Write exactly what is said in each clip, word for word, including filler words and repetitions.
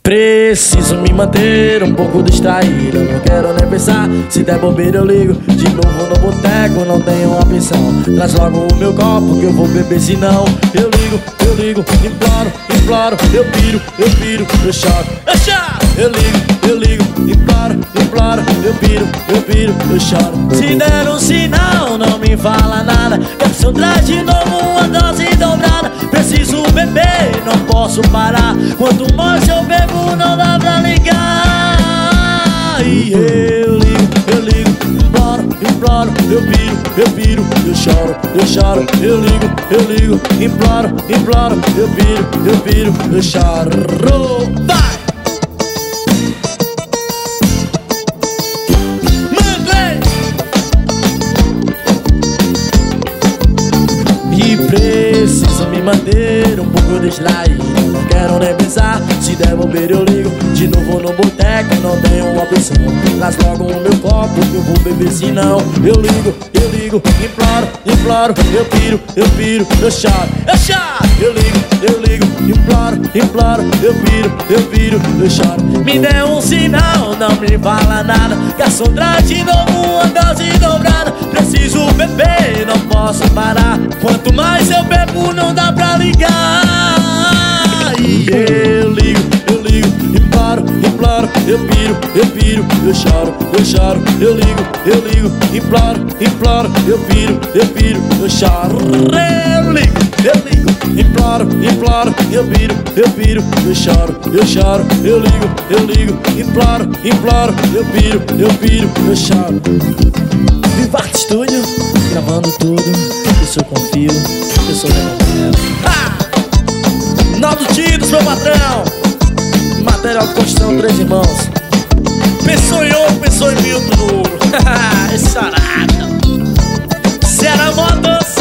Preciso me manter um pouco distraído, não quero nem pensar. Se der bobeira eu ligo de novo no boteco, não tenho uma opção. Traz logo o meu copo que eu vou beber, senão eu ligo, eu ligo, imploro, imploro. Eu piro, eu piro, eu choro, eu choro. Eu ligo, eu ligo, imploro, imploro. Eu piro, eu piro, eu choro. Se der um sinal, não me fala nada. Garçom, traz de novo uma dose dobrada. Preciso beber, não posso parar. Quanto mais eu bebo, não dá pra ligar. E eu ligo, eu ligo, imploro, imploro. Eu piro, eu piro, eu choro, eu choro. Eu ligo, eu ligo, imploro, imploro. Eu piro, eu piro, eu choro. Vai! E preciso me manter um pouco distraído, não quero nem pensar. Se der bobeira eu ligo de novo no boteco, não tenho uma opção. Traz logo o meu copo que eu vou beber, senão eu ligo, eu ligo, imploro, imploro. Eu piro, eu piro, eu choro, eu choro. Eu ligo, eu ligo, imploro, imploro. Eu piro, eu piro, eu choro. Me dê um sinal, não me fala nada. Garçom, traz de novo uma dose dobrada. Preciso beber, não posso parar. Quanto mais eu bebo, não dá pra ligar. E eu ligo, eu ligo, imploro, imploro. Eu piro, eu piro, eu choro, eu choro. Eu ligo, eu ligo, imploro, imploro. Eu piro, eu piro, eu choro. Eu ligo, eu ligo, imploro, imploro. Eu piro, eu piro, eu choro, eu choro. Eu ligo, eu ligo, imploro, imploro. Eu piro, eu piro, eu choro. Viva Arte Studio, gravando tudo. Isso eu confio, eu sou meu ha! Naldo Tidos, meu patrão. Material de construção, três irmãos. Pensou em ouro, pensou em mil do ouro. Esse arado Ceará Motos.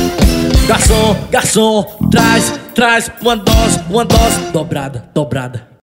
Garçom, garçom, traz, traz uma dose, uma dose dobrada, dobrada.